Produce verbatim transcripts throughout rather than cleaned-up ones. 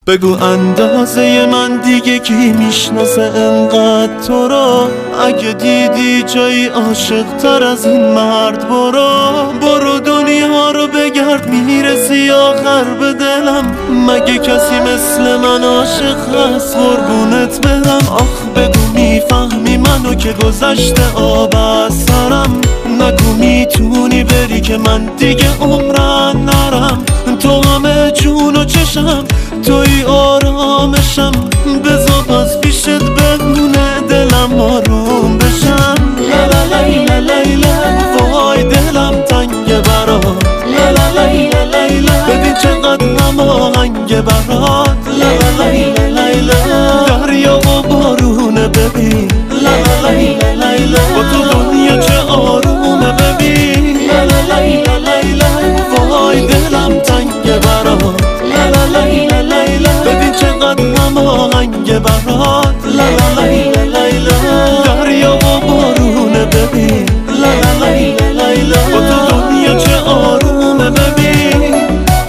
بگو اندازه من دیگه کی میشناسه انقدر تو رو؟ اگه دیدی جایی عاشق تر از این مرد برو برو دنیا رو بگرد میرسی آخر به دلم. مگه کسی مثل من عاشق هست قربونت برم؟ آخ بگو میفهمی منو که گذشته آب از سرم؟ نگو میتونی بری که من دیگه عمرن نرم. تو همه جون و چشم توی آرامشم، بذار باز پیشت بمونه دلم آروم بشم. لا لیلا لیلا وای دلم تنگ برات، لا لیلا لیلا ببین چقدر هماهنگ برات. لا لیلا لیلا دریا و بارونه ببین، لا لیلا لیلا با تو دنیا چه آرومه ببین. لا لیلا لیلا وای دلم تنگ برات، لا لیلا لیلا ببین چقدر هماهنگ برات. لا لیلا لیلا دریا و بارونه ببین، لا لیلا لیلا با تو دنیا چه آرومه ببین.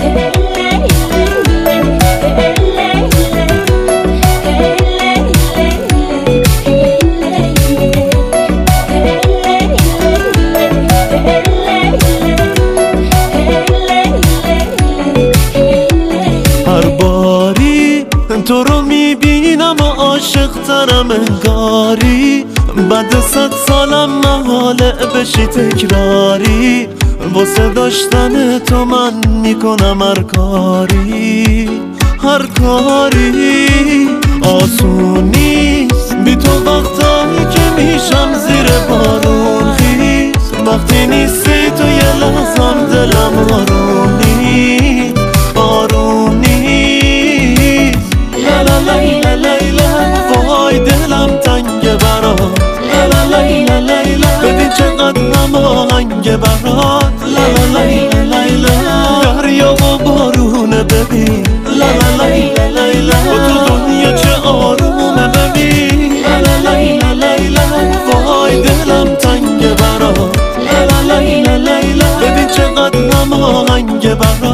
هر باری تو رو میبینم و عاشق ترم انگاری، بعد صد سالم محاله بشی تکراری. واسه داشتن تو من میکنم هر کاری هر کاری. آسون نیست بی تو وقتایی که میشم زیر بارون خیز، وقتی نیستی تو یه لحظم دلم آروم نیست آروم نیست. لا لیلا لیلا وای دلم تنگ برات، لا لیلا لیلا ببین چقدر هماهنگ برات. لا لیلا لیلا دریا و بارونه ببین، لا لیلا لیلا با تو دنیا چه آرومه ببین. لا لیلا لیلا وای دلم تنگ برات، لا لیلا لیلا ببین چقدر هماهنگ برات.